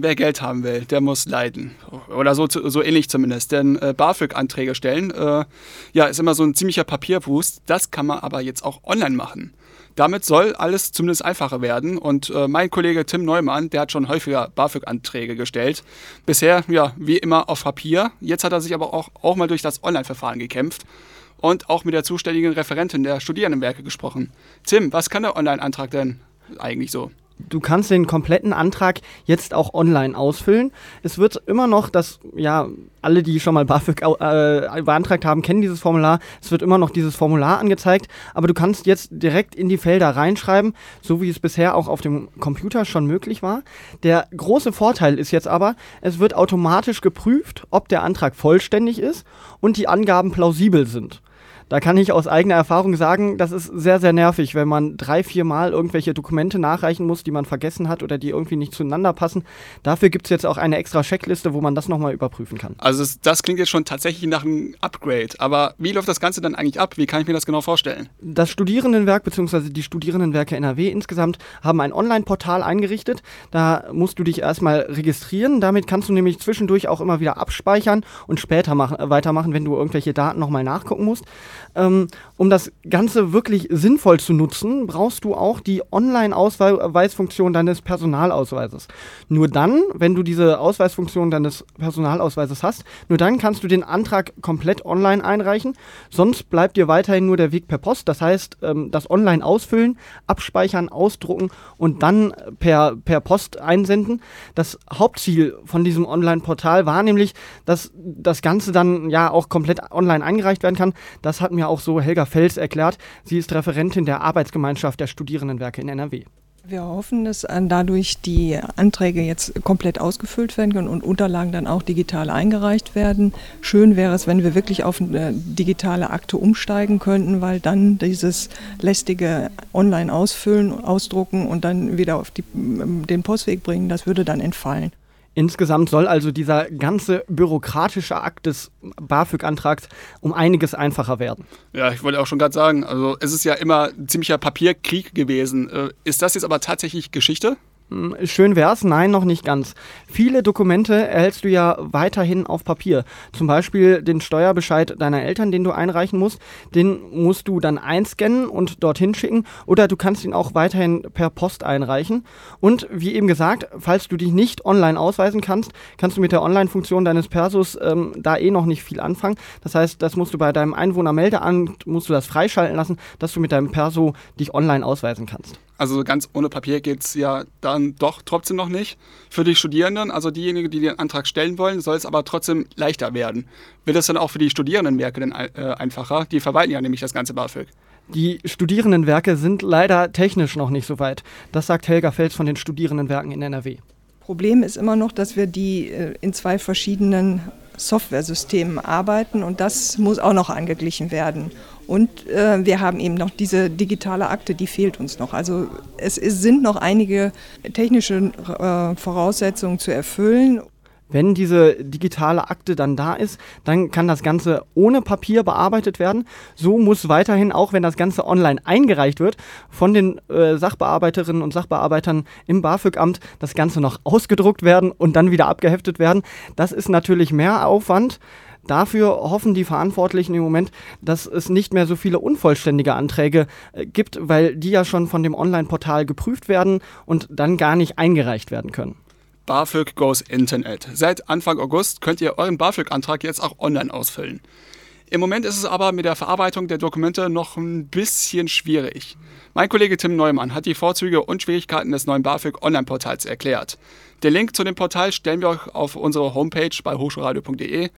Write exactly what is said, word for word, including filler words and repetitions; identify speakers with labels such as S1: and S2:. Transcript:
S1: Wer Geld haben will, der muss leiden. Oder so, so ähnlich zumindest. Denn äh, BAföG-Anträge stellen, äh, ja, ist immer so ein ziemlicher Papierwust. Das kann man aber jetzt auch online machen. Damit soll alles zumindest einfacher werden. Und äh, mein Kollege Tim Neumann, der hat schon häufiger BAföG-Anträge gestellt. Bisher, ja, wie immer auf Papier. Jetzt hat er sich aber auch, auch mal durch das Online-Verfahren gekämpft und auch mit der zuständigen Referentin der Studierendenwerke gesprochen. Tim, was kann der Online-Antrag denn eigentlich so?
S2: Du kannst den kompletten Antrag jetzt auch online ausfüllen. Es wird immer noch, das, ja, alle, die schon mal BAföG äh, beantragt haben, kennen dieses Formular. Es wird immer noch dieses Formular angezeigt, aber du kannst jetzt direkt in die Felder reinschreiben, so wie es bisher auch auf dem Computer schon möglich war. Der große Vorteil ist jetzt aber, es wird automatisch geprüft, ob der Antrag vollständig ist und die Angaben plausibel sind. Da kann ich aus eigener Erfahrung sagen, das ist sehr, sehr nervig, wenn man drei, vier Mal irgendwelche Dokumente nachreichen muss, die man vergessen hat oder die irgendwie nicht zueinander passen. Dafür gibt es jetzt auch eine extra Checkliste, wo man das nochmal überprüfen kann.
S1: Also das, das klingt jetzt schon tatsächlich nach einem Upgrade. Aber wie läuft das Ganze dann eigentlich ab? Wie kann ich mir das genau vorstellen?
S2: Das Studierendenwerk bzw. die Studierendenwerke N R W insgesamt haben ein Online-Portal eingerichtet. Da musst du dich erstmal registrieren. Damit kannst du nämlich zwischendurch auch immer wieder abspeichern und später machen, äh, weitermachen, wenn du irgendwelche Daten nochmal nachgucken musst. Ähm, um das Ganze wirklich sinnvoll zu nutzen, brauchst du auch die Online-Ausweisfunktion deines Personalausweises. Nur dann, wenn du diese Ausweisfunktion deines Personalausweises hast, nur dann kannst du den Antrag komplett online einreichen. Sonst bleibt dir weiterhin nur der Weg per Post. Das heißt, ähm, das Online ausfüllen, abspeichern, ausdrucken und dann per, per Post einsenden. Das Hauptziel von diesem Online-Portal war nämlich, dass das Ganze dann ja auch komplett online eingereicht werden kann. Das hat mir auch so Helga Fels erklärt. Sie ist Referentin der Arbeitsgemeinschaft der Studierendenwerke in N R W.
S3: Wir hoffen, dass dadurch die Anträge jetzt komplett ausgefüllt werden können und Unterlagen dann auch digital eingereicht werden. Schön wäre es, wenn wir wirklich auf eine digitale Akte umsteigen könnten, weil dann dieses lästige Online-Ausfüllen, Ausdrucken und dann wieder auf die, den Postweg bringen, das würde dann entfallen.
S2: Insgesamt soll also dieser ganze bürokratische Akt des BAföG-Antrags um einiges einfacher werden.
S1: Ja, ich wollte auch schon gerade sagen, also es ist ja immer ein ziemlicher Papierkrieg gewesen. Ist das jetzt aber tatsächlich Geschichte?
S2: Schön wär's, nein, noch nicht ganz. Viele Dokumente erhältst du ja weiterhin auf Papier. Zum Beispiel den Steuerbescheid deiner Eltern, den du einreichen musst. Den musst du dann einscannen und dorthin schicken. Oder du kannst ihn auch weiterhin per Post einreichen. Und wie eben gesagt, falls du dich nicht online ausweisen kannst, kannst du mit der Online-Funktion deines Persos ähm, da eh noch nicht viel anfangen. Das heißt, das musst du bei deinem Einwohnermeldeamt, musst du das freischalten lassen, dass du mit deinem Perso dich online ausweisen kannst.
S1: Also ganz ohne Papier geht es ja dann doch trotzdem noch nicht. Für die Studierenden, also diejenigen, die den Antrag stellen wollen, soll es aber trotzdem leichter werden. Wird es dann auch für die Studierendenwerke denn äh, einfacher? Die verwalten ja nämlich das ganze BAföG.
S2: Die Studierendenwerke sind leider technisch noch nicht so weit. Das sagt Helga Fels von den Studierendenwerken in N R W.
S3: Problem ist immer noch, dass wir die äh, in zwei verschiedenen Softwaresystemen arbeiten und das muss auch noch angeglichen werden. Und äh, wir haben eben noch diese digitale Akte, die fehlt uns noch. Also es, es sind noch einige technische äh, Voraussetzungen zu erfüllen.
S2: Wenn diese digitale Akte dann da ist, dann kann das Ganze ohne Papier bearbeitet werden. So muss weiterhin, auch wenn das Ganze online eingereicht wird, von den äh, Sachbearbeiterinnen und Sachbearbeitern im BAföG-Amt das Ganze noch ausgedruckt werden und dann wieder abgeheftet werden. Das ist natürlich mehr Aufwand. Dafür hoffen die Verantwortlichen im Moment, dass es nicht mehr so viele unvollständige Anträge äh, gibt, weil die ja schon von dem Online-Portal geprüft werden und dann gar nicht eingereicht werden können.
S1: BAföG goes Internet. Seit Anfang August könnt ihr euren BAföG-Antrag jetzt auch online ausfüllen. Im Moment ist es aber mit der Verarbeitung der Dokumente noch ein bisschen schwierig. Mein Kollege Tim Neumann hat die Vorzüge und Schwierigkeiten des neuen BAföG-Online-Portals erklärt. Den Link zu dem Portal stellen wir euch auf unsere Homepage bei hochschulradio punkt de.